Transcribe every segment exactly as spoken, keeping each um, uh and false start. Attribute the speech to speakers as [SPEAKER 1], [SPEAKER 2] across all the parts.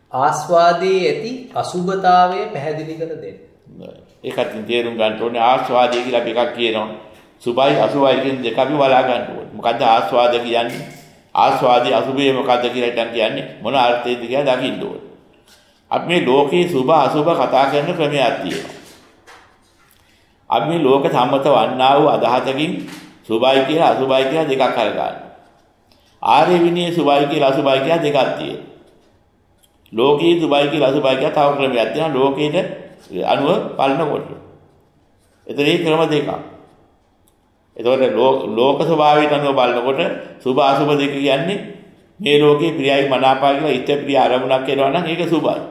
[SPEAKER 1] ආස්වාදයේ ඇති අසුභතාවය පැහැදිලි කර දෙන්න.
[SPEAKER 2] ඒකත් තේරුම් ගන්න ඕනේ. ආස්වාදය කියලා අපි එකක් කියනවා. සුභයි අසුභයි කියන දෙක අපි බලා ගන්න ඕනේ. මොකද්ද ආස්වාද කියන්නේ? ආස්වාදී අසුභය මොකද්ද කියලා හිතන් කියන්නේ මොන අර්ථයේද කියලා දකින්න ඕනේ. අපි මේ ලෝකේ සුභ අසුභ කතා කරන ක්‍රමයක් තියෙනවා. අපි මේ ලෝක සම්මත වන්නා වූ අදහසකින් සුභයි කියලා අසුභයි කියලා දෙකක් අරගන්නවා. ආර්ය විනයේ සුභයි කියලා අසුභයි කියලා දෙකක් තියෙනවා. ලෝකයේ සුභයි කියලා අසුභයි කියලා තව ක්‍රමයක් තියෙනවා. ලෝකේට අනුව බලනකොට. එතන මේ ක්‍රම දෙකක්. එතකොට ලෝක ස්වභාවයට අනුව බලනකොට සුභ අසුභ දෙක කියන්නේ මේ ලෝකේ ප්‍රියයි මනාපයි කියලා ඉෂ්ඨ ප්‍රිය අරමුණක් එනවා නම් ඒක සුභයි.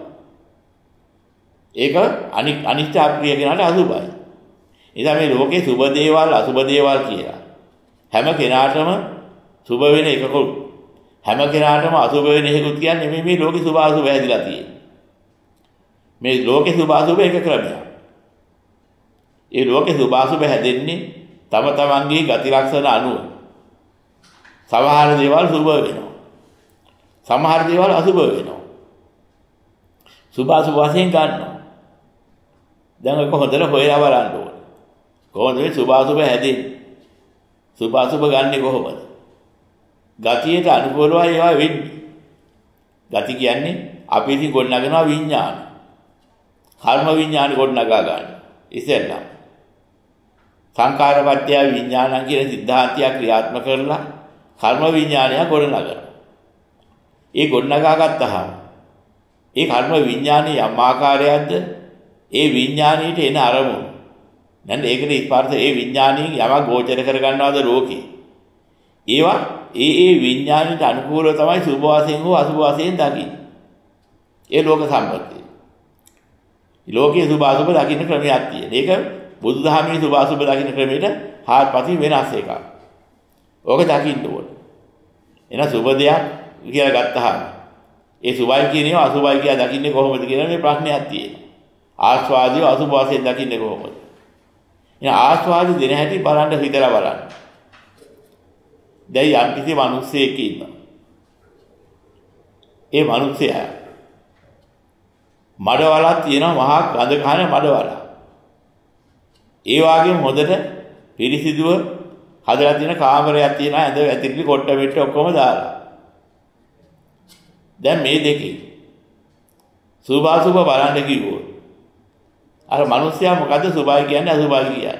[SPEAKER 2] ඒක අනික් අනිෂ්ඨ අප්‍රිය කෙනාට අසුභයි. ඉතින් මේ ලෝකේ සුභ දේවල් අසුභ දේවල් කියලා හැම කෙනාටම සුභ වෙන එකකුත් හැම කෙනාටම අසුභ වෙන එකකුත් කියන්නේ මේ මේ ලෝකේ සුභ අසුභ හැදිලා තියෙන්නේ. මේ ලෝකේ සුභ අසුභ එක ක්‍රමයක්. ඒ ලෝකේ සුභ අසුභ හැදෙන්නේ තම තමන්ගේ ගති ලක්ෂණ අනුව. සමහර දේවල් සුභ වෙනවා. සමහර දේවල් අසුභ වෙනවා. සුභ අසුභ වශයෙන් ගන්නවා. දැන් ඒක හොඳට හොයලා බලන්න ඕනේ. කොහොමද මේ සුභ අසුභ හැදෙන්නේ? සුභ අසුභ ගන්නෙ කොහොමද? ගතියට අනුකූලව ඒවා වෙන්නේ. ගති කියන්නේ අපි ඉතින් ගොඩනගනවා විඥාන. කර්ම විඥාන ගොඩනගා ගන්න. ඉතින්ලා සංකාරපත්‍ය විඥානං කියන සිද්ධාන්තය ක්‍රියාත්මක කරලා කර්ම විඥානය ගොඩනගනවා. ඒ ගොඩනගා ගත්තාම ඒ කර්ම විඥානයේ යම් ආකාරයක්ද ඒ විඥානීයට එන අරමුණු. නැත්නම් ඒකේ ස්පර්ශ ඒ විඥානීය යමක් ගෝචර කර ගන්නවද ලෝකේ. ඒවා ඒ ඒ විඥානීයට අනුකූලව තමයි සුභ වශයෙන් හෝ අසුභ වශයෙන් දකින්නේ. ඒ ලෝක සම්පත්තිය. ලෝකයේ සුභ අසුභ දකින්න ක්‍රමයක් තියෙනවා. ඒක බුදුදහමේ සුභ අසුභ දකින්න ක්‍රමයට හාත්පසින් වෙනස් එකක්. ඕක දකින්න ඕනේ. එන සුභ දෙයක් කියලා ගත්තාම ඒ සුභයි කියන ඒවා අසුභයි කියලා දකින්නේ කොහොමද කියලා මේ ප්‍රශ්නයක් තියෙනවා. ආස්වාදිය අසුභ වශයෙන් දකින්නේ කොහොමද? එන ආස්වාදි දෙන හැටි බලන්න හිතලා බලන්න. දැන් යම් කිසි මිනිස්සෙක් ඉන්නවා. ඒ මිනිස්සයා මඩවලක් තියෙනවා මහා ගඳ කන මඩවල. ඒ වගේම හොඳට පිරිසිදුව හදලා තියෙන කාමරයක් තියෙනවා ඇඳ ඇතිරිලි කොට්ට මෙට්ට ඔක්කොම දාලා. දැන් මේ දෙකේ සුභාසුභ බලන්න කිව්වොත් අර මිනිස්සයා මොකද සුභයි කියන්නේ අසුභයි කියන්නේ?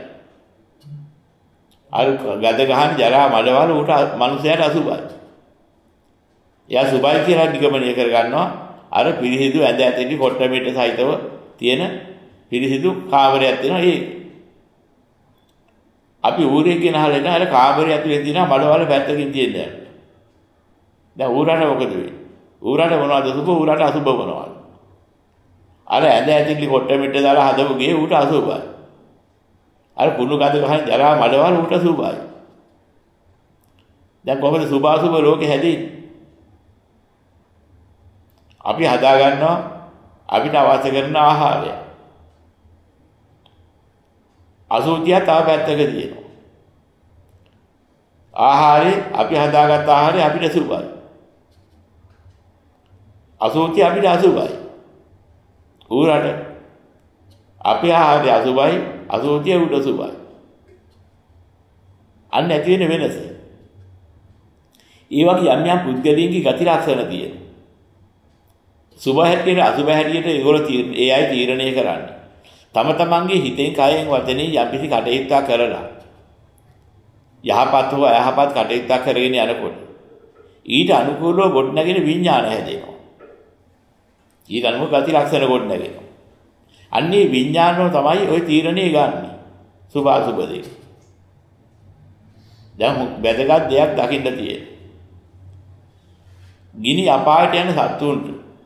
[SPEAKER 2] අර ගඳ ගහන ජරා මඩවල උට මිනිස්සයාට අසුභයි. එයා සුභයි කියලා නිගමනය කර ගන්නවා. අර පිරිසිදු ඇඳ ඇතිරිලි කොට්ට මෙට්ට සහිතව තියෙන පිරිසිදු කාමරයක් තියෙනවා. ඒ අපි ඌරේ කියන හලෙන් අර කාමරය ඇතුලේ තියෙන මඩවල පැත්තකින් තියෙනවා. දැන් ඌරට මොකද වෙන්නේ? ඌරට මොනවද සුභ ඌරට අසුභ මොනවද? අර ඇඳ ඇතිලි කොට්ට මෙට්ට දාලා හදපු ගේ ඌට අසුභයි. අර කුණු ගඳ ගහන ජරා මඩවල ඌට සුභයි. දැන් කොහොමද සුභ අසුභ ලෝකෙ හැදෙන්නේ? අපි හදා ගන්නවා අපිට අවශ්‍ය කරන ආහාරය. අසුචිය තව පැත්තක තියෙනවා. ආහාරේ අපි හදාගත්ත ආහාරේ අපිට සුභයි. අසුචිය අපිට අසුභයි. ඌරට අපේ ආහාරය අසුභයි, අසුචිය උඩ සුභයි. අන්න ඇති වෙන වෙනස. ඒ වගේ යම් යම් පුද්ගලයන්ගේ ගති ලක්ෂණ තියෙනවා. සුභ හැටියට අසුභ හැටියට ඒගොල්ලෝ තීරණ ඒ අය තීරණය කරන්නේ. තම තමන්ගේ හිතෙන් කයෙන් වචනේ යම්කිසි කටයුත්තක් කරලා යහපත් හෝ අයහපත් කටයුත්තක් කරගෙන යනකොට ඊට අනුකූලව ගොඩනගෙන විඥාන හැදෙනවා. ඊට අනුව ගති ලක්ෂණ ගොඩනගෙනවා. අන්නේ විඥානෝ තමයි ওই තීරණේ ගන්නෙ. සුභ අසුභ දෙක. දැන් වැදගත් දෙයක් දකින්න තියෙනවා. ගිනි අපායට යන සත්තුන්ට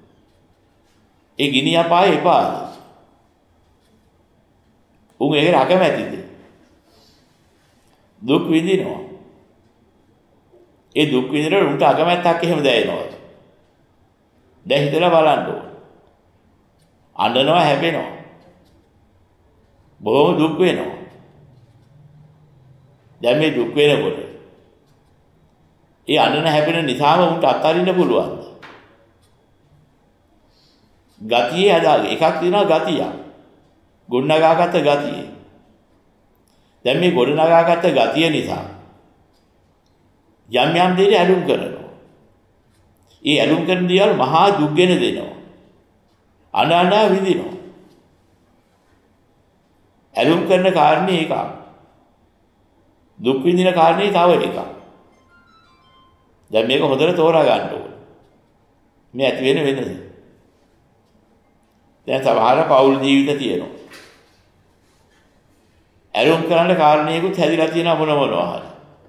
[SPEAKER 2] ඒ ගිනි අපාය එපාද? උන් ඒකට අකමැතිද? දුක් විඳිනවා. ඒ දුක් විඳිනකොට උන්ට අකමැත්තක් එහෙම දැනෙනවා. දැන් හිතලා බලන්න ඕන. අඬනවා හැපෙනවා. බොහොම දුක් වෙනවා. දැන් මේ දුක් වෙනකොට ඒ අඬන හැපෙන නිසාම උන්ට අත්හරින්න පුළුවන්ද? ගතියේ අදාළ එකක් තියෙනවා ගතිය. ගොඩනගාගත්ත ගතිය. දැන් මේ ගොඩනගාගත්ත ගතිය නිසා යම් යම් දෙයක් ඇලුම් කරනවා. ඒ ඇලුම් කරන දේවල් මහා දුක්ගෙන දෙනවා. අනානා විඳිනවා. ඇලුම් කරන කාරණේ එකක්. දුක් විඳින කාරණේ තව එකක්. දැන් මේක හොඳට තෝරා ගන්න ඕනේ. මේ ඇති වෙන වෙනස. දැන් සමහර පෞල් ජීවිත තියෙනවා. ඇලුම් කරන කාරණේකුත් හැදිලා තියෙන මොන මොනවා හරි.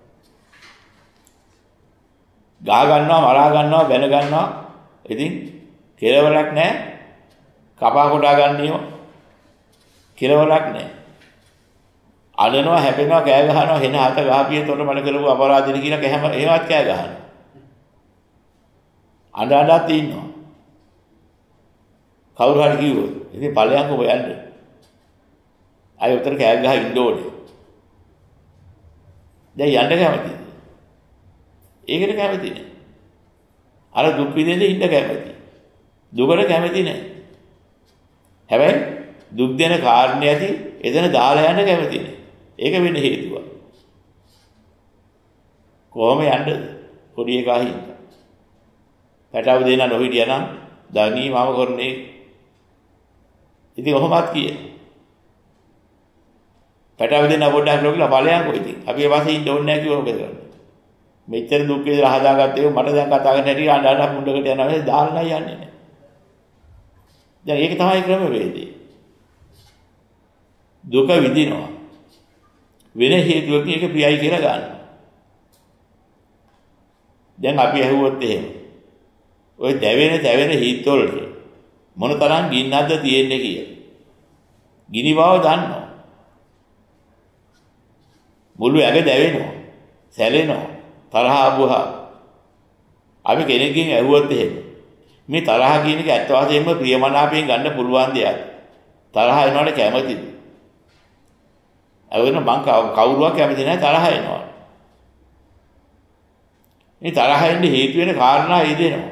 [SPEAKER 2] ගා ගන්නවා, මරා ගන්නවා, බැන ගන්නවා. ඉතින් කෙලවරක් නැහැ. කපා කොටා ගන්නේම කෙලවරක් නැහැ. අඬනවා, හැපෙනවා, කෑ ගහනවා, හෙන හත ගහපියතොට මට කරපු අපරාධෙට කියලා කැම එහෙමත් කෑ ගහනවා. අඬ අඬත් ඉන්නවා. කවුරු හරි කිව්වොත් ඉතින් ඵලයන්ක හොයන්න. අය උතර කෑ ගහ ඉන්න ඕනේ. දැන් යන්න කැමතිද? ඒකට කැමති නෑ. අර දුක් විඳින්න ඉන්න කැමති. දුකට කැමති නෑ. හැබැයි දුක් දෙන කාරණේ ඇති එතන දාලා යන්න කැමති නෑ. ඒක වෙන හේතුවක්. කොහොම යන්නද? පොඩි එකා හින්දා. පැටව දෙන්න නොහිටියා නම් දණී මම කරන්නේ. ඉතින් ඔහොමත් කියේ. පැටව දෙන්න පොඩ්ඩක් ලෝකලා ඵලයන් කොයිද? අපි ඒ වාසේ ඉන්න ඕනේ නැහැ කිව්ව මොකද කරන්නේ? මෙච්චර දුක් විඳලා හදාගත්තේ මට දැන් කතා කරන්න හැටි අඬ අඬ මුණ්ඩකට යනවා නේ දාලා යන්නේ නැහැ. දැන් ඒක තමයි ක්‍රමවේදය. දුක විඳිනවා. වෙන හේතුවකින් ඒක ප්‍රියයි කියලා ගන්නවා. දැන් අපි ඇහුවොත් එහෙම. ඔය දැවෙන දැවෙන හීත් වලට මොන තරම් ගින්නක්ද තියෙන්නේ කියලා. ගිනි බව දන්නවා. මුළු ඇඟ දැවෙනවා. සැලෙනවා. තරහ ආවහා. අපි කෙනෙක්ගෙන් ඇහුවොත් එහෙම. මේ තරහ කියන එක ඇත්ත වශයෙන්ම ප්‍රියමනාපයෙන් ගන්න පුළුවන් දෙයක්. තරහ එනවට කැමතිද? අවුන මං කවුරුවක් කැමති නැහැ තරහ එනවා. මේ තරහ එන්නේ හේතු වෙන කාරණා ඊදෙනවා.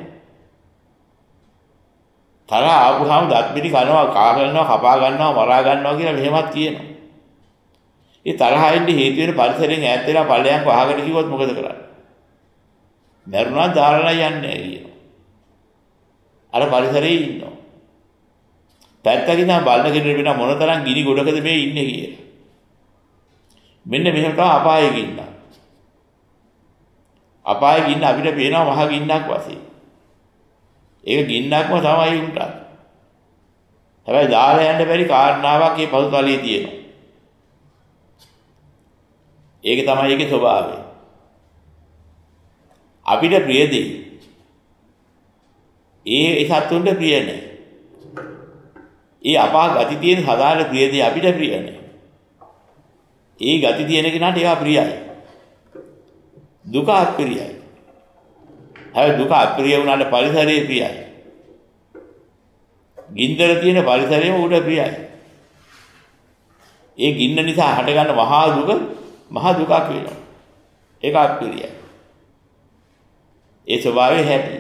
[SPEAKER 2] තරහ ආවහම දත් පිටි කනවා, කා ගන්නවා, කපා ගන්නවා, මරා ගන්නවා කියලා මෙහෙමත් කියනවා. ඒ තරහ එන්නේ හේතු වෙන පරිසරයෙන් ඈත් වෙලා ඵලයන්ක වහගෙන කිව්වොත් මොකද කරන්නේ? මරුණා දාලා යන්නේ කියනවා. අර පරිසරයේ ඉන්නවා. පැත්තකින් නම් බලන කෙනෙක් වෙන මොන තරම් ගිනි ගොඩකද මේ ඉන්නේ කියලා. මෙන්න මෙහෙම තමයි අපායේ ගින්න. අපායේ ගින්න අපිට පේනවා මහ ගින්නක් වශයෙන්. ඒක ගින්නක්ම තමයි උන්ට. හැබැයි දාලා යන්න බැරි කාරණාවක් මේ පසුතලයේ තියෙනවා. ඒක තමයි ඒකේ ස්වභාවය. අපිට ප්‍රිය දෙයි. ඒ සත්තුන්ට ප්‍රිය නැහැ. ඒ අපා ගති තියෙන සදාල ප්‍රිය දෙයි අපිට ප්‍රිය නැහැ. ඒ ගති තියෙන කෙනාට ඒවා ප්‍රියයි. දුක අප්‍රියයි. හැබැයි දුක අප්‍රිය වුණාට පරිසරයේ ප්‍රියයි. ගින්දර තියෙන පරිසරයේම උඩ ප්‍රියයි. ඒ ගින්න නිසා හටගන්න මහා දුක මහා දුකක් වෙනවා. ඒක අප්‍රියයි. ඒ ස්වභාවය හැටි.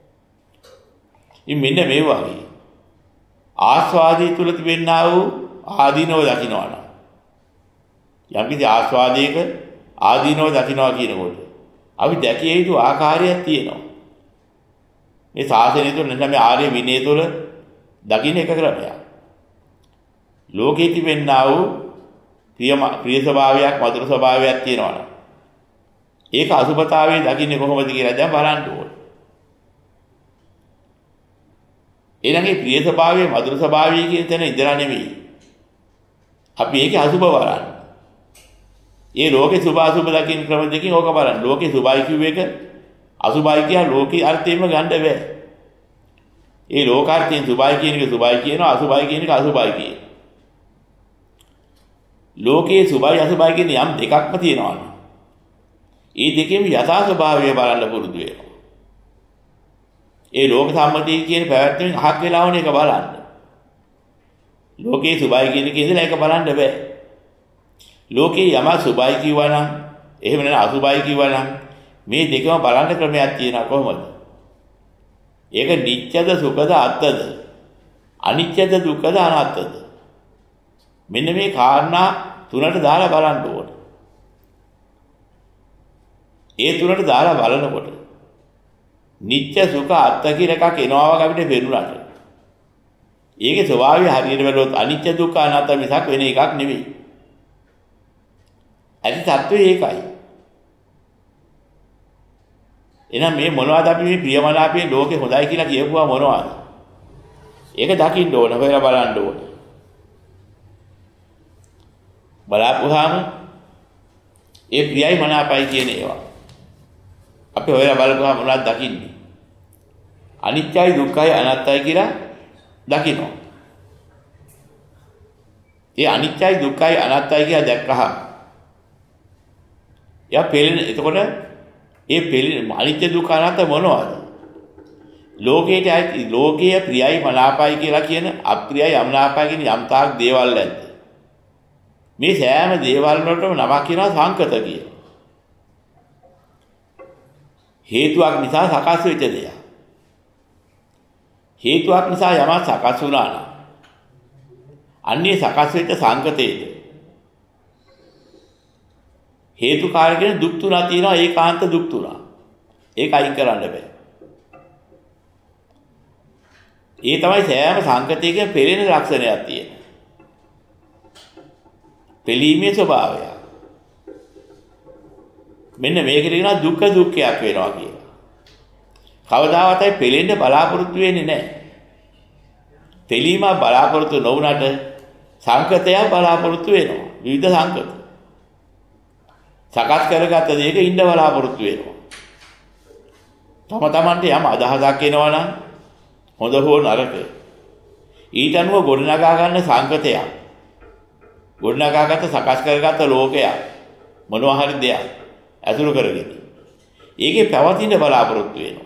[SPEAKER 2] ඉතින් මෙන්න මේ වගේ ආස්වාදයේ තුල තිබෙනා වූ ආදීනව දකින්නවා නම් යම් කිසි ආස්වාදයක ආදීනව දකින්නවා කියනකොට අපි දැකිය යුතු ආකාරයක් තියෙනවා. මේ ශාසනය තුළ නැත්නම් මේ ආර්ය විනය තුළ දකින්න එක ක්‍රමයක්. ලෝකේ තිබෙනා වූ ප්‍රිය ප්‍රිය ස්වභාවයක් මధుර ස්වභාවයක් තියෙනවා නම් ඒක අසුභතාවයේ දකින්නේ කොහොමද කියලා දැන් බලන්න ඕනේ. ඊළඟේ ප්‍රිය ස්වභාවයේ මధుර ස්වභාවයේ කියන තැන ඉඳලා නෙවෙයි. අපි ඒකේ අසුභ බලන්න. ඒ ලෝකේ සුභ අසුභ දකින්න ක්‍රම දෙකකින් ඕක බලන්න. ලෝකේ සුභයි කියුව එක අසුභයි කියන ලෝකේ අර්ථයෙන්ම ගන්න බෑ. ඒ ලෝකාර්ථයෙන් සුභයි කියන එක සුභයි කියනවා, අසුභයි කියන එක අසුභයි කියනවා. ලෝකයේ සුභයි අසුභයි කියන යම් දෙකක්ම තියෙනවා. ඒ දෙකේම යථා ස්වභාවය බලන්න පුරුදු වෙනවා. ඒ ලෝක සම්මතිය කියන පැවැත්මෙන් අහක් වෙලා වුණ එක බලන්න. ලෝකයේ සුභයි කියන එකේ ඉඳලා ඒක බලන්න බෑ. ලෝකේ යම සුභයි කියවා නම් එහෙම නැත්නම් අසුභයි කියවා නම් මේ දෙකම බලන්න ක්‍රමයක් තියෙනවා කොහොමද? ඒක නිත්‍යද සුඛද අත්ද? අනිත්‍යද දුක්ඛද අනාත්මද? මෙන්න මේ කාරණා තුනට දාලා බලන්න ඕනේ. ඒ තුනට දාලා බලනකොට නිත්‍ය සුඛ අත්ත කියලා එකක් එනවා වගේ අපිට පේනුණාට. ඒකේ ස්වභාවය හරියට බලුවොත් අනිත්‍ය දුක්ඛ අනාත්ම මිසක් වෙන එකක් නෙවෙයි. ඇති තත්ත්වය ඒකයි. එහෙනම් මේ මොනවද අපි මේ ප්‍රියමනාපයේ ලෝකේ හොඳයි කියලා කියපුවා මොනවද? ඒක දකින්න ඕන, හොයලා බලන්න ඕන. බලාපුවාම ඒ ප්‍රියයි මනාපයි කියන ඒවා අපි හොයලා බලපුවාම මොනවද දකින්නේ? අනිත්‍යයි දුක්ඛයි අනාත්තයි කියලා දකිනවා. ඒ අනිත්‍යයි දුක්ඛයි අනාත්තයි කියලා දැක්කහම යා පෙළෙන එතකොට ඒ පෙළෙන අනිත්‍ය දුක්ඛ අනාත්ත මොනවද? ලෝකයට ඇති ලෝකයේ ප්‍රියයි මනාපයි කියලා කියන අප්‍රියයි අමනාපයි කියන යම් තාක් දේවල් නැද්ද? මේ සෑම දේවල් වලටම නමක් කියනවා සංකත කියලා. හේතුවක් නිසා සකස් වෙච්ච දෙයක්. හේතුවක් නිසා යමක් සකස් වුණා නම් අන්නේ සකස් වෙච්ච සංකතයේද හේතු කාර්යයෙන් දුක් තුනක් තියෙනවා. ඒකාන්ත දුක් තුනක්. ඒක අයින් කරන්න බෑ. ඒ තමයි සෑම සංකතයකම පෙළෙන ලක්ෂණයක් තියෙන. පෙළීමේ ස්වභාවය. මෙන්න මේකට කියනවා දුක්ඛ දුක්ඛයක් වෙනවා කියලා. කවදාවත් ඒ පෙළෙන්න බලාපොරොත්තු වෙන්නේ නැහැ. පෙළීම බලාපොරොත්තු නොවුනට සංකතය බලාපොරොත්තු වෙනවා. විවිධ සංකත. සකස් කරගත්ත දෙයක ඉන්න බලාපොරොත්තු වෙනවා. තම තමන්ට යම් අදහසක් එනවා නම් හොඳ හෝ නරක ඊට අනුව ගොඩනගා ගන්න සංකතයක්. ගොඩනගාගත්ත සකස් කරගත්ත ලෝකයක් මොනවා හරි දෙයක් ඇසුරු කරගෙන ඒකේ පැවතින බලාපොරොත්තු වෙනවා.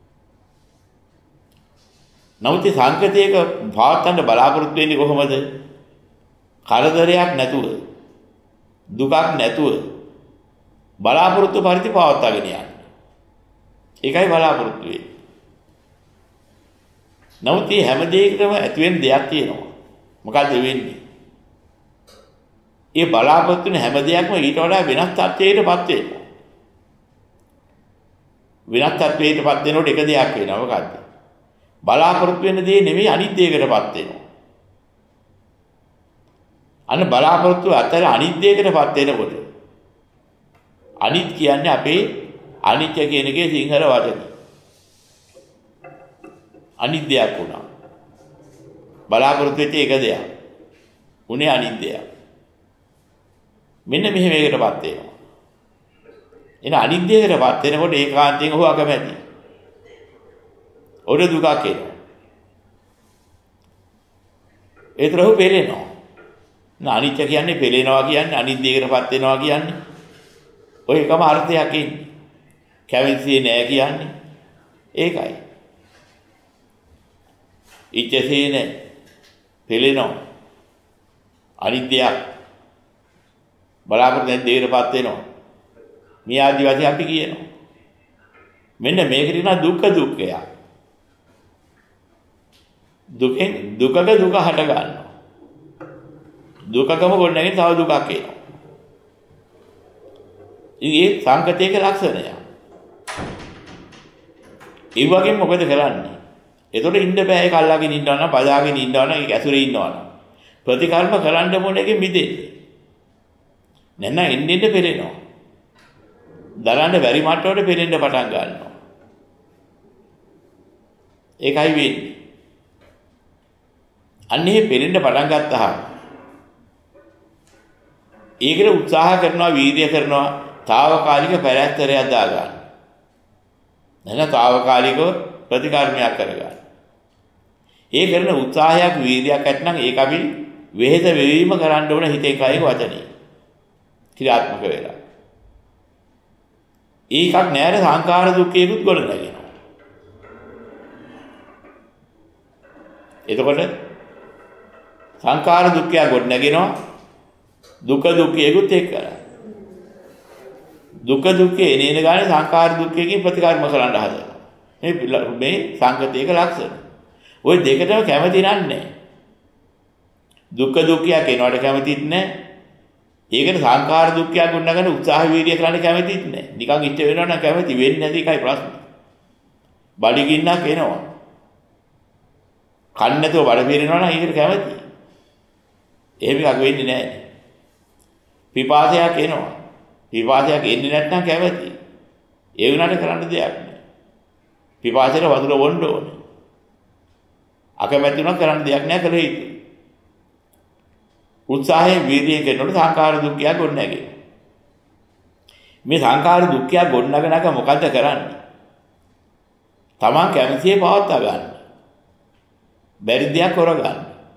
[SPEAKER 2] නමුත් සංකතයක පවත්වන්න බලාපොරොත්තු වෙන්නේ කොහොමද? කරදරයක් නැතුව, දුකක් නැතුව බලාපොරොත්තු පරිදි පවත්වාගෙන යන්නේ. ඒකයි බලාපොරොත්තු වෙන්නේ. නමුත් මේ හැම දෙයකටම ඇති වෙන දෙයක් තියෙනවා. මොකක්ද වෙන්නේ? ඒ බලාපොරොත්තු වෙන හැම දෙයක්ම ඊට වඩා වෙනස් තත්ත්වයකටපත් වෙනවා. වෙනස් තත්ත්වයකටපත් වෙනකොට එක දෙයක් වෙනවා. මොකද්ද? බලාපොරොත්තු වෙන දේ නෙමෙයි අනිත් දෙයකටපත් වෙනවා. අන්න බලාපොරොත්තු අතර අනිත් දෙයකටපත් වෙනකොට අනිත් කියන්නේ අපේ අනිත්‍ය කියන එකේ සිංහල වචනේ. අනිත් දෙයක් වුණා. බලාපොරොත්තු වෙච්ච එක දෙයක්. උනේ අනිත් දෙයක්. මෙන්න මෙහෙම එකකටපත් වෙනවා. එන අනිත් දෙයකටපත් වෙනකොට ඒකාන්තයෙන් ඔහු අකමැති. ඔර දුකක් එනවා. ඒතරහු පෙළෙනවා. නා අනිත්‍ය කියන්නේ පෙළෙනවා කියන්නේ අනිත් දෙයකටපත් වෙනවා කියන්නේ. ඔය එකම අර්ථයක් ඉන්නේ. කැවින්සියේ නෑ කියන්නේ. ඒකයි. ඉච්ඡසේ නෑ. පෙළෙනවා. අනිත් දෙයක් බලාපොරොත්තු වෙන දෙයකටපත් වෙනවා. මේ ආදි වශයෙන් අපි කියනවා. මෙන්න මේකට කියනවා දුක්ඛ දුක්ඛය. දුකෙන් දුකක දුක හට ගන්නවා. දුකකම ගොඩනැගෙන තව දුකක් එනවා. ඉතින් ඒ සංකතයක ලක්ෂණය. ඒ වගේම මොකද කරන්නේ? එතකොට ඉන්න බෑ ඒක අල්ලාගෙන ඉන්නවා නම් බදාගෙන ඉන්නවා නම් ඒක ඇසුරේ ඉන්නවා නම් ප්‍රතිකර්ම කරන්න මොනේක මිදෙන්න. නැත්නම් එන්න එන්න පෙරෙනවා. දරන්න බැරි මට්ටමට පෙරෙන්න පටන් ගන්නවා. ඒකයි වෙන්නේ. අන්නේ පෙරෙන්න පටන් ගත්තාම ඒකට උත්සාහ කරනවා, වීර්ය කරනවා, తాවකාලික පැලැස්තරයක් දා ගන්න. නැත්නම් తాවකාලිකව ප්‍රතිකර්මයක් කර ගන්න. ඒ කරන උත්සාහයක්, වීර්යයක් ඇත්නම් ඒක අපි වෙහෙස වෙවීම කරන්න ඕන හිතේ කයක වචනේ. ක්‍රියාත්මක වෙලා. ඒකක් නෑර සංඛාර දුක්ඛයකුත් ගොඩ නැගෙනවා. එතකොට සංඛාර දුක්ඛය ගොඩ නැගෙනවා. දුක දුක්ඛයකුත් එක්ක කරා. දුක දුක්ඛේ එනේන ගානේ සංඛාර දුක්ඛයකින් ප්‍රතිකර්ම කරන්න හදනවා. මේ මේ සංකතයක ලක්ෂණ. ওই දෙකටම කැමති නන්නේ. දුක්ඛ දුක්ඛයක් එනවට කැමතිත් නැහැ. ඒකට සංඛාර දුක්ඛයක් ගොඩනගන උත්සාහ වීර්ය කරන්න කැමතිත් නැහැ. නිකන් ඉච්ච වෙනවා නම් කැමති වෙන්නේ නැති එකයි ප්‍රශ්නේ. බඩගින්නක් එනවා. කන්න නැතුව බඩ පිරෙනවා නම් ඒකට කැමති. එහෙම එකක් වෙන්නේ නැහැ. පිපාසයක් එනවා. පිපාසයක් එන්නේ නැත්නම් කැමති. ඒ වුණාට කරන්න දෙයක් නැහැ. පිපාසයට වතුර බොන්න ඕනේ. අකමැති වුණා කරන්න දෙයක් නැහැ කළ යුතුයි. උත්සාහයෙන් වීර්යයෙන් කරනකොට සංඛාර දුක්ඛය ගොඩනැගෙයි. මේ සංඛාර දුක්ඛය ගොඩනගනක මොකද්ද කරන්නේ? තමන් කැමතිේ පවත්වා ගන්න. බැරි දෙයක් කරගන්න.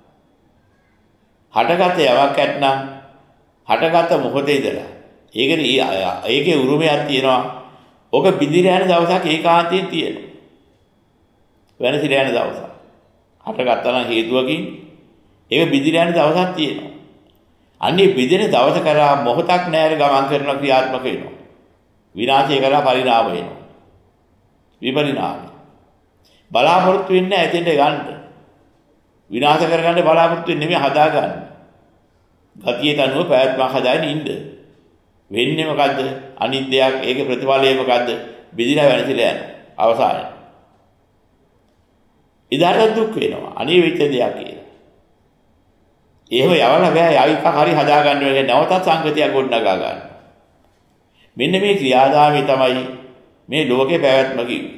[SPEAKER 2] හටගත යමක් ඇත්නම් හටගත මොහොතේ ඉඳලා ඒකේ ඒකේ උරුමයක් තියෙනවා. ඔක බිඳිර යන දවසක් ඒකාන්තයෙන් තියෙනවා. වෙනසිර යන දවසක්. හටගත්තා නම් හේතුවකින් ඒක බිඳිර යන දවසක් තියෙනවා. අන්නේ බිඳින දවස කරා මොහොතක් නැර ගමන් කරන ක්‍රියාත්මක වෙනවා. විනාශය කරා පරිණාම වෙනවා. විපරිණාමය. බලාපොරොත්තු වෙන්නේ ඇතෙන්ට ගන්න. විනාශ කරගන්න බලාපොරොත්තු වෙන්නේ නෙමෙයි හදා ගන්න. ගතියට අනුව පැවැත්මක් හදාගෙන ඉන්න. වෙන්නේ මොකද්ද? අනිත්‍යයක්. ඒකේ ප්‍රතිඵලය මොකද්ද? බිඳිලා වෙනසිලා යන අවසානයේ. ඉදාට දුක් වෙනවා. අනේ වෙච්ච දෙයක් කියලා. එහෙම යවලා බෑ යයික හරි හදා ගන්න වෙන්නේ නැවතත් සංගතියක් ගොඩනගා ගන්න. මෙන්න මේ ක්‍රියාදාමය තමයි මේ ලෝකේ පැවැත්ම කිව්වේ.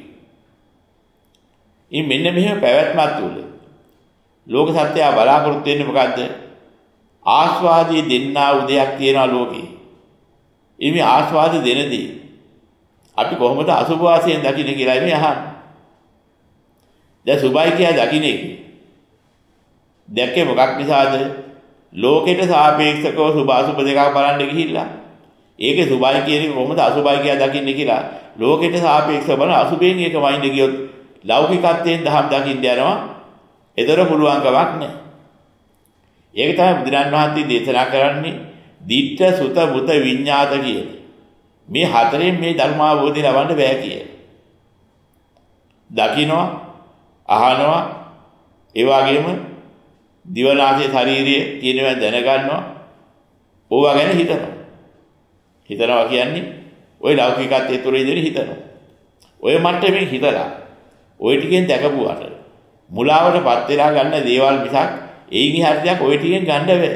[SPEAKER 2] ඉතින් මෙන්න මෙහෙම පැවැත්මක් තුල ලෝක සත්‍යය බලාපොරොත්තු වෙන්නේ මොකද්ද? ආස්වාදී දෙන්නා උදයක් තියනවා ලෝකේ. ඉතින් මේ ආස්වාදී දෙනදී අපි කොහොමද අසුභ වාසියෙන් දකින්නේ කියලා මේ අහන්නේ. දැන් සුභයි කියලා දකින්නේ. දැක්කේ මොකක් නිසාද? ලෝකෙට සාපේක්ෂව සුභ අසුභ දෙකක් බලන්න ගිහිල්ලා ඒකේ සුභයි කියන එක කොහොමද අසුභයි කියලා දකින්නේ කියලා ලෝකෙට සාපේක්ෂව බලන අසුභයෙන් ඒක වයින්ද ගියොත් ලෞකිකත්වයෙන් දහම් දකින්න යනවා. ඒතර පුළුවන් කමක් නැහැ. ඒක තමයි බුදුරන් වහන්සේ දේශනා කරන්නේ දිට්ඨ සුත මුත විඤ්ඤාත කියන. මේ හතරෙන් මේ ධර්මාවබෝධය ලබන්න බෑ කියලා. දකින්නවා, අහනවා, ඒ වගේම දිවනාසයේ ශාරීරිය කියනවා දැනගන්නවා. ඕවා ගැන හිතනවා. හිතනවා කියන්නේ ওই ලෞකිකත්වයේ තුර ඉඳන් හිතනවා. ඔය මට්ටමින් හිතලා ওই ටිකෙන් දැකපුවාට මුලාවටපත් වෙලා ගන්න දේවල් මිසක් ඒකි හරියක් ওই ටිකෙන් ගන්න බෑ.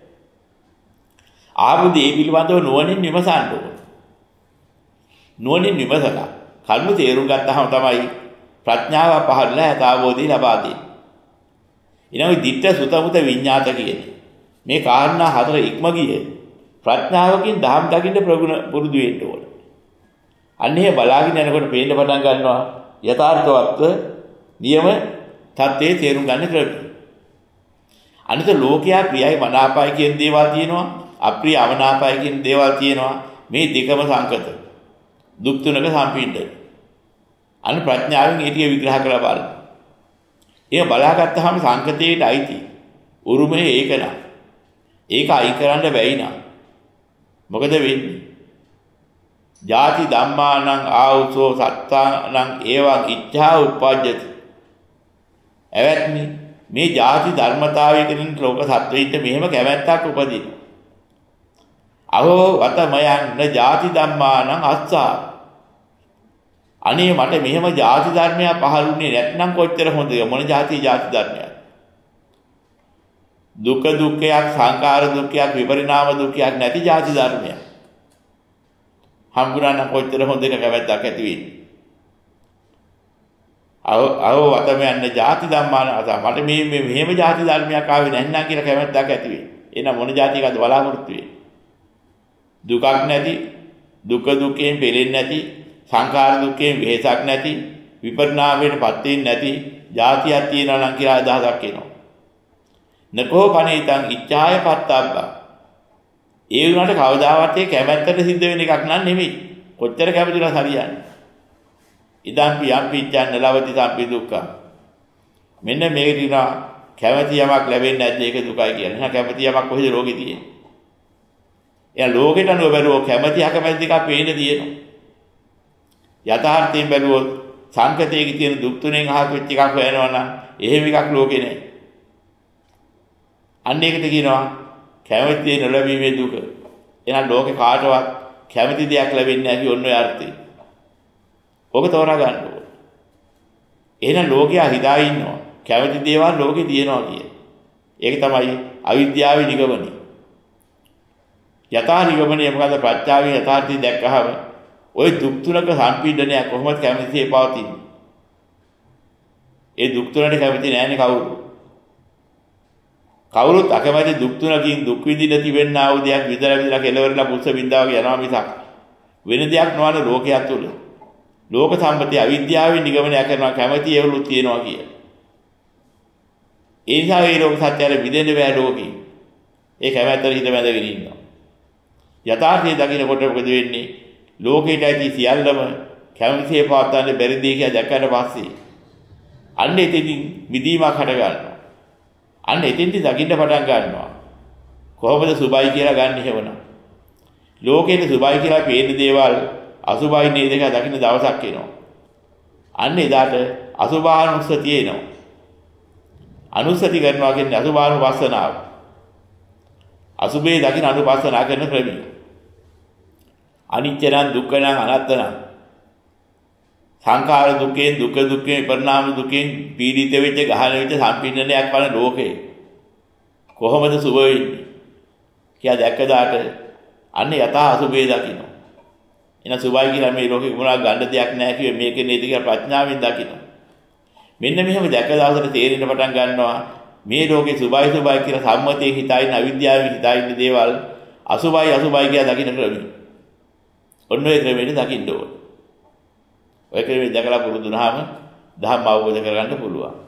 [SPEAKER 2] ආපු දේ පිළිබඳව නුවණින් විමසන්න ඕන. නුවණින් විමසලා කර්ම තේරුම් ගත්තාම තමයි ප්‍රඥාව පහළලා යථාබෝධි ලබා දෙන්නේ. ඊළඟ දිට්ඨ සුත මුත විඤ්ඤාත කියන්නේ මේ කාරණා හතර ඉක්ම ගියේ ප්‍රඥාවකින් දහම් දකින්න ප්‍රගුණ පුරුදු වෙන්න ඕන. අන්නේ බලාගෙන යනකොට පේන්න පටන් ගන්නවා යථාර්ථවත්ව නියම தත්ත්වයේ තේරුම් ගන්න ක්‍රම. අනිත ලෝකයා ප්‍රියයි මනාපයි කියන දේවල් තියෙනවා, අප්‍රිය අවනාපයි කියන දේවල් තියෙනවා. මේ දෙකම සංකත. දුක් තුනක සම්පීඩන. අන්න ප්‍රඥාවෙන් ඒ ටික විග්‍රහ කරලා බලන්න. ඒක බලාගත්තාම සංකතයට අයිති. උරුමයේ ඒක නා. ඒක අයි කරන්න බැයි නා. මොකද වෙන්නේ? ජාති ධම්මානං ආවුසෝ සත්තානං ඒවං ඉච්ඡා උප්පජ්ජති. එවත්නි මේ ජාති ධර්මතාවයකින් ලෝක සත්වයින්ට මෙහෙම කැමැත්තක් උපදින. අහෝ වතමයන් න ජාති ධම්මානං අස්සා. අනේ මට මෙහෙම ජාති ධර්මයක් පහළුනේ නැත්නම් කොච්චර හොඳද? මොන ජාති ජාති ධර්මයක්? දුක්ඛ දුක්ඛයක්, සංඛාර දුක්ඛයක්, විපරිණාම දුක්ඛයක් නැති ජාති ධර්මයක්. හම්බුනා කොච්චර හොඳ එක කැමැත්තක් ඇති වෙන්නේ. අව අව වතම යන්න ಜಾති ධම්මාන අසා මට මේ මේ මෙහෙම ಜಾති ධර්මයක් ආවේ නැන්නා කියලා කැමැත්තක් ඇති වෙයි. එහෙනම් මොන ಜಾතියකද බලාපොරොත්තු වෙන්නේ? දුකක් නැති, දුක දුකෙන් පෙලෙන්නේ නැති, සංඛාර දුකෙන් වෙහසක් නැති, විපරිණාමයටපත් වෙන්නේ නැති ಜಾතියක් තියෙනවා නම් කියලා අදහසක් එනවා. නකෝ පණිතං ඉච්ඡාය පත්තබ්බා. ඒ වුණාට කවදාවත් ඒ කැමැත්තට සිද්ධ වෙන එකක් නන් නෙමෙයි. කොච්චර කැමතිලා හරියන්නේ. ඉදම්පි යම්පි චන්න ලවති සම්පි දුක්ඛ. මෙන්න මේක දිනා කැමැති යමක් ලැබෙන්නේ නැද්ද ඒක දුකයි කියන්නේ. එහෙනම් කැමැති යමක් කොහෙද රෝගේ තියෙන්නේ? එයා ලෝකෙට අනුව බැලුවොත් කැමැති අකමැති දෙකක් පේන්න තියෙනවා. යථාර්ථයෙන් බැලුවොත් සංකතයේ තියෙන දුක් තුනෙන් අහක වෙච්ච එකක් හොයනවා නම් එහෙම එකක් ලෝකේ නැහැ. අන්න ඒකට කියනවා කැමති දේ නොලැබීමේ දුක. එහෙනම් ලෝකේ කාටවත් කැමති දෙයක් ලැබෙන්නේ නැහැ කිය ඔන්න ඔය අර්ථය. ඔබ තෝරා ගන්න ඕනේ. එහෙනම් ලෝකයා හිතා ඉන්නවා. කැමති දේවල් ලෝකේ තියෙනවා කිය. ඒක තමයි අවිද්‍යාවේ නිගමනය. යථා නිගමනය මොකද ප්‍රත්‍යාවේ යථාර්ථය දැක්කහම ওই දුක් තුනක සම්පීඩනය කොහොමද කැමතිසේ පවතින්නේ? ඒ දුක් තුනට කැමති නැහැනේ කවුරු. කවුරුත් අකමැති දුක් තුනකින් දුක් විඳින්න තිබෙනා වූ දෙයක් විතර විතර කෙලවරලා පුස්ස බින්දාව යනවා මිසක් වෙන දෙයක් නොවන ලෝකයක් තුල. ලෝක සම්පතිය අවිද්‍යාවේ නිගමනය කරනවා කැමති ඒවලු තියෙනවා කිය. ඒ නිසා මේ ලෝක සත්‍යය විදෙන්න බෑ ලෝකේ. ඒ කැමැත්තට හිත බැඳගෙන ඉන්නවා. යථාර්ථය දකින්නකොට මොකද වෙන්නේ? ලෝකයට ඇති සියල්ලම කැමතිසේ පවත්වන්න බැරි දෙය කියලා දැක්කට පස්සේ අන්න එතෙන්දී මිදීමක් හට ගන්නවා. අන්න එතෙන්දී දකින්න පටන් ගන්නවා. කොහොමද සුභයි කියලා ගන්න හේවන? ලෝකයේ සුභයි කියලා පේන දේවල් අසුභයි නේද කියලා දකින්න දවසක් එනවා. අන්න එදාට අසුභානුස්සතිය එනවා. අනුස්සති කරනවා කියන්නේ අසුභානුපස්සනාව. අසුභේ දකින්න අනුපස්සනා කරන ක්‍රමය. අනිත්‍ය නම් දුක්ඛ නම් අනාත්ම නම් සංඛාර දුකෙන් දුක දුකෙන් පරිණාම දුකෙන් පීඩිත වෙච්ච ගහන වෙච්ච සම්පින්නනයක් වන ලෝකේ කොහොමද සුභ වෙන්නේ කියලා දැක්කදාට අන්න යථා අසුභේ දකින්න. එන සුභයි කියලා මේ ලෝකෙ මොනවා ගන්න දෙයක් නැහැ කියේ මේකේ නේද කියලා ප්‍රඥාවෙන් දකින්න. මෙන්න මෙහෙම දැක්ක දවසට තේරෙන්න පටන් ගන්නවා මේ ලෝකේ සුභයි සුභයි කියලා සම්මතයේ හිතයින අවිද්‍යාවේ හිතයින දේවල් අසුභයි අසුභයි කියලා දකින්න ක්‍රමයි. ඔන්න ඔය ක්‍රමෙට දකින්න ඕන. ඔය ක්‍රමෙ දැකලා පුරුදු වුණාම ධර්ම අවබෝධ කරගන්න පුළුවන්.